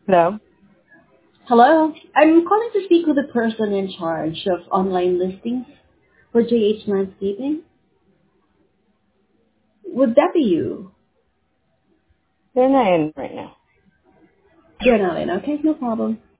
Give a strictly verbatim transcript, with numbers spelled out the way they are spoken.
Hello? Hello. I'm calling to speak with the person in charge of online listings for J H Landscaping. Would that be you? They're not in right now. You're not in. Okay, no problem.